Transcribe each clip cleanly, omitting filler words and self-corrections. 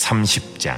30장.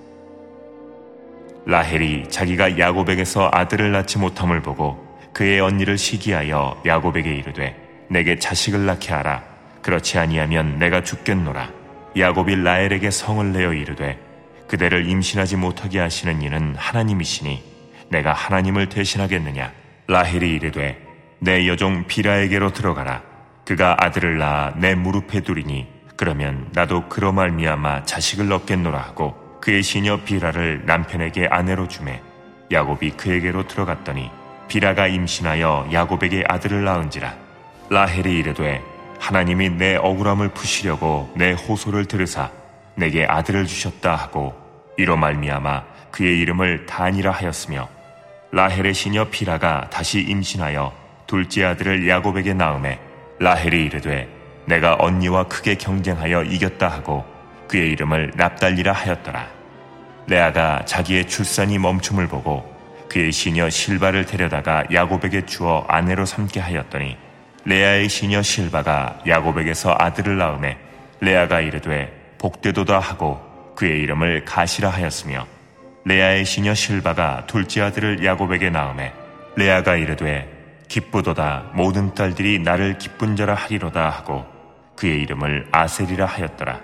라헬이 자기가 야곱에게서 아들을 낳지 못함을 보고 그의 언니를 시기하여 야곱에게 이르되 내게 자식을 낳게 하라. 그렇지 아니하면 내가 죽겠노라. 야곱이 라헬에게 성을 내어 이르되 그대를 임신하지 못하게 하시는 이는 하나님이시니 내가 하나님을 대신하겠느냐. 라헬이 이르되 내 여종 비라에게로 들어가라. 그가 아들을 낳아 내 무릎에 두리니 그러면 나도 그로 말미암아 자식을 얻겠노라 하고 그의 시녀 비라를 남편에게 아내로 주매 야곱이 그에게로 들어갔더니 비라가 임신하여 야곱에게 아들을 낳은지라. 라헬이 이르되 하나님이 내 억울함을 푸시려고 내 호소를 들으사 내게 아들을 주셨다 하고 이로 말미암아 그의 이름을 단이라 하였으며 라헬의 시녀 비라가 다시 임신하여 둘째 아들을 야곱에게 낳음에 라헬이 이르되 내가 언니와 크게 경쟁하여 이겼다 하고 그의 이름을 납달리라 하였더라. 레아가 자기의 출산이 멈춤을 보고 그의 시녀 실바를 데려다가 야곱에게 주어 아내로 삼게 하였더니 레아의 시녀 실바가 야곱에게서 아들을 낳음에 레아가 이르되 복되도다 하고 그의 이름을 가시라 하였으며 레아의 시녀 실바가 둘째 아들을 야곱에게 낳음에 레아가 이르되 기쁘도다 모든 딸들이 나를 기쁜 자라 하리로다 하고 그의 이름을 아셀이라 하였더라.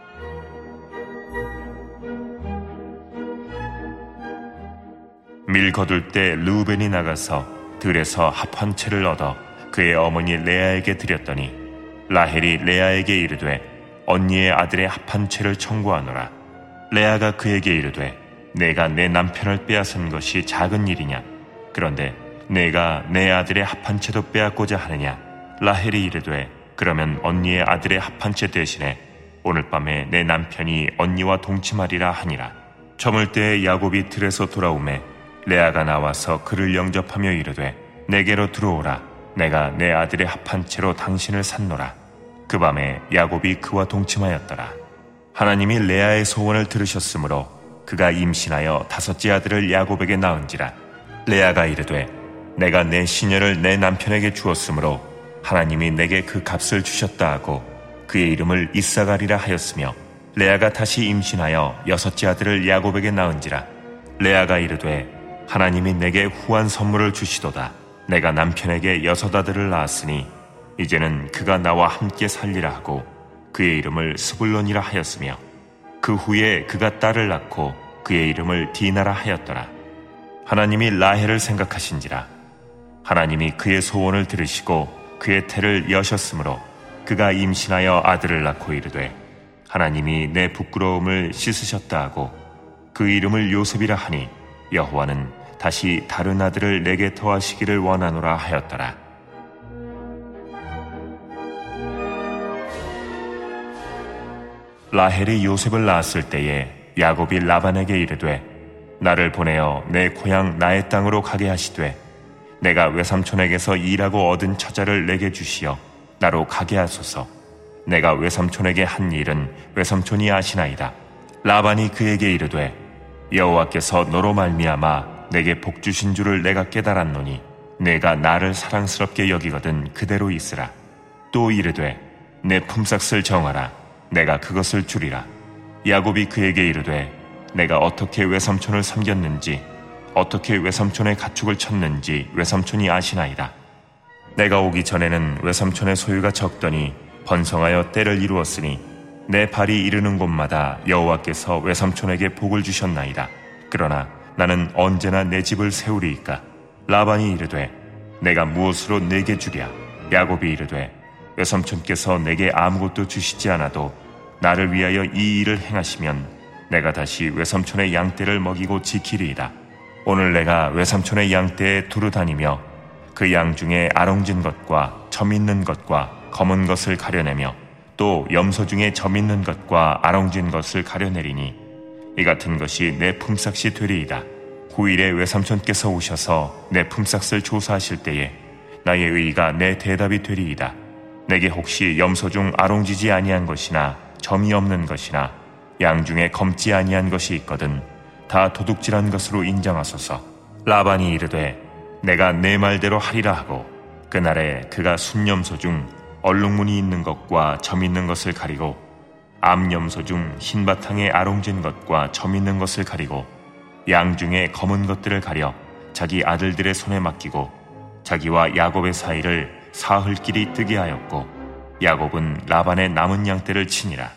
밀 거둘 때 르우벤이 나가서 들에서 합 한 채를 얻어 그의 어머니 레아에게 드렸더니 라헬이 레아에게 이르되 언니의 아들의 합 한 채를 청구하노라. 레아가 그에게 이르되 내가 내 남편을 빼앗은 것이 작은 일이냐. 그런데 내가 내 아들의 합 한 채도 빼앗고자 하느냐. 라헬이 이르되 그러면 언니의 아들의 합 한 채 대신에 오늘 밤에 내 남편이 언니와 동침하리라 하니라. 저물 때에 야곱이 들에서 돌아오매 레아가 나와서 그를 영접하며 이르되 내게로 들어오라. 내가 내 아들의 합 한 채로 당신을 샀노라. 그 밤에 야곱이 그와 동침하였더라. 하나님이 레아의 소원을 들으셨으므로 그가 임신하여 다섯째 아들을 야곱에게 낳은지라. 레아가 이르되 내가 내 시녀를 내 남편에게 주었으므로 하나님이 내게 그 값을 주셨다 하고 그의 이름을 이사가리라 하였으며 레아가 다시 임신하여 여섯째 아들을 야곱에게 낳은지라. 레아가 이르되 하나님이 내게 후한 선물을 주시도다. 내가 남편에게 여섯 아들을 낳았으니 이제는 그가 나와 함께 살리라 하고 그의 이름을 스불론이라 하였으며 그 후에 그가 딸을 낳고 그의 이름을 디나라 하였더라. 하나님이 라헬을 생각하신지라. 하나님이 그의 소원을 들으시고 그의 태를 여셨으므로 그가 임신하여 아들을 낳고 이르되 하나님이 내 부끄러움을 씻으셨다 하고 그 이름을 요셉이라 하니 여호와는 다시 다른 아들을 내게 더하시기를 원하노라 하였더라. 라헬이 요셉을 낳았을 때에 야곱이 라반에게 이르되 나를 보내어 내 고향 나의 땅으로 가게 하시되 내가 외삼촌에게서 일하고 얻은 처자를 내게 주시어 나로 가게 하소서. 내가 외삼촌에게 한 일은 외삼촌이 아시나이다. 라반이 그에게 이르되 여호와께서 너로 말미암아 내게 복 주신 줄을 내가 깨달았노니 내가 나를 사랑스럽게 여기거든 그대로 있으라. 또 이르되 내 품삯을 정하라. 내가 그것을 주리라. 야곱이 그에게 이르되 내가 어떻게 외삼촌을 섬겼는지 어떻게 외삼촌의 가축을 쳤는지 외삼촌이 아시나이다. 내가 오기 전에는 외삼촌의 소유가 적더니 번성하여 때를 이루었으니 내 발이 이르는 곳마다 여호와께서 외삼촌에게 복을 주셨나이다. 그러나 나는 언제나 내 집을 세우리이까. 라반이 이르되 내가 무엇으로 내게 주랴. 야곱이 이르되 외삼촌께서 내게 아무것도 주시지 않아도 나를 위하여 이 일을 행하시면 내가 다시 외삼촌의 양떼를 먹이고 지키리이다. 오늘 내가 외삼촌의 양떼에 두루 다니며 그 양 중에 아롱진 것과 점 있는 것과 검은 것을 가려내며 또 염소 중에 점 있는 것과 아롱진 것을 가려내리니 이 같은 것이 내 품삯이 되리이다. 후일에 외삼촌께서 오셔서 내 품삯을 조사하실 때에 나의 의의가 내 대답이 되리이다. 내게 혹시 염소 중 아롱지지 아니한 것이나 점이 없는 것이나 양 중에 검지 아니한 것이 있거든 다 도둑질한 것으로 인정하소서. 라반이 이르되 내가 내 말대로 하리라 하고 그날에 그가 순염소 중 얼룩무늬 있는 것과 점 있는 것을 가리고 암염소 중 흰 바탕에 아롱진 것과 점 있는 것을 가리고 양 중에 검은 것들을 가려 자기 아들들의 손에 맡기고 자기와 야곱의 사이를 사흘 길이 뜨게 하였고 야곱은 라반의 남은 양떼를 치니라.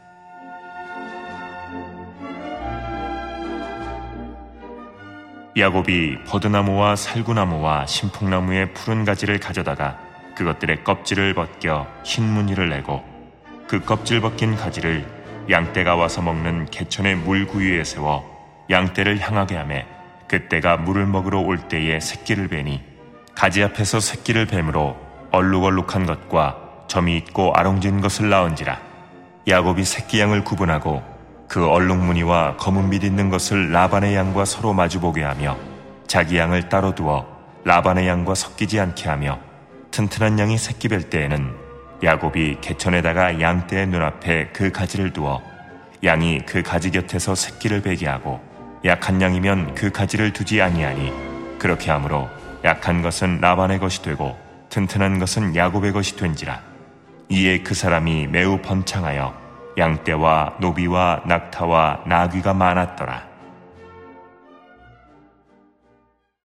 야곱이 버드나무와 살구나무와 신풍나무의 푸른 가지를 가져다가 그것들의 껍질을 벗겨 흰 무늬를 내고 그 껍질 벗긴 가지를 양떼가 와서 먹는 개천의 물구유에 세워 양떼를 향하게 하매 그떼가 물을 먹으러 올 때에 새끼를 베니 가지 앞에서 새끼를 뱀으로 얼룩얼룩한 것과 점이 있고 아롱진 것을 낳은지라. 야곱이 새끼 양을 구분하고 그 얼룩무늬와 검은 빛 있는 것을 라반의 양과 서로 마주보게 하며 자기 양을 따로 두어 라반의 양과 섞이지 않게 하며 튼튼한 양이 새끼 뵐 때에는 야곱이 개천에다가 양떼의 눈앞에 그 가지를 두어 양이 그 가지 곁에서 새끼를 베게 하고 약한 양이면 그 가지를 두지 아니하니 그렇게 하므로 약한 것은 라반의 것이 되고 튼튼한 것은 야곱의 것이 된지라. 이에 그 사람이 매우 번창하여 양떼와 노비와 낙타와 나귀가 많았더라.